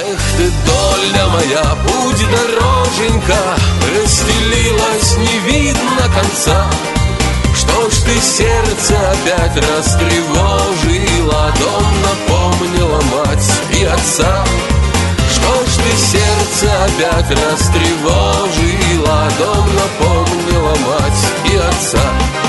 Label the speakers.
Speaker 1: Эх ты, доля моя, путь дороженька, расстелилась, не видно конца. Что ж ты сердце опять растревожила, дом напомнила мать и отца. Что ж ты сердце опять растревожила, дом напомнила мать и отца.